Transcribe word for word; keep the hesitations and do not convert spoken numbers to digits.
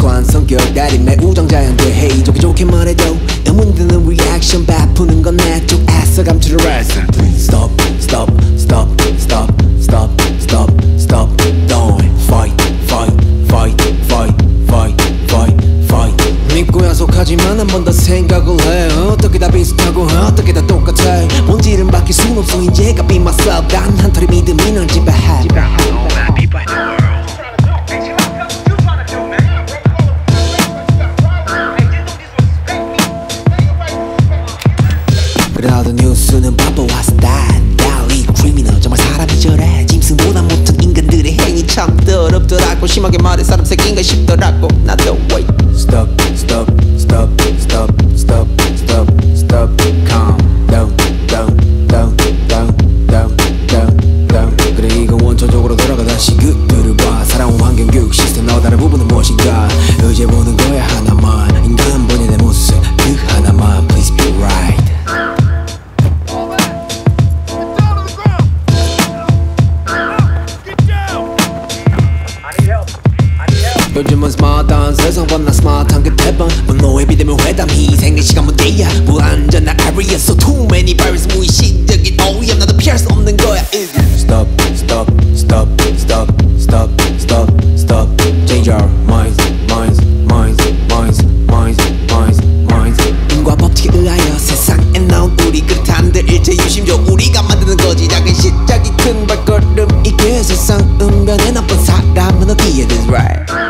무식한 성격 달인 내 우정자연대 hey 좋게 좋게 말해도 의문드는 리액션 베푸는 건 내 쪽 애써 감추려 했어 Stop stop stop stop stop stop stop don't fight fight fight fight fight fight fight 믿고 야속하지만 한 번 더 생각을 해 어떻게 다 비슷하고 어떻게 다 똑같아 본질은 바뀔 순 없어 이제 가 be myself 단 한 털의 믿음이 널 지배해 그래도 뉴스는 바보와서 달리 criminal 정말 사람이 저래 짐승보다 못한 인간들의 행위 참 더럽더라고 심하게 말해 사람 새끼인가 싶더라고 나도 wait Stop stop stop stop stop stop stop calm down down down down down down down 그래 이건 원초적으로 돌아가 다시 그들을 봐 살아온 환경 교육 시스템 너 다른 부분은 무엇인가 의지해 보는 거야 하나만 인간 본연의 모습 그 하나만 Please be right 요즘은 스마트한 세상 번나 스마트한 그 대번 분노에 비대면 회담이 생긴 시간 문제야 무안전한 area so too many virus 무의식적인 오염 나도 피할 수 없는 거야 Stop stop stop stop stop stop stop change our minds minds minds minds minds minds minds 인과 법칙에 의하여 세상에 나온 우리 그릇한들 일체 유심조 우리가 만드는 거지 작은 시작이 큰 발걸음 이게 세상 은변에 나쁜 사람은 어디에 this right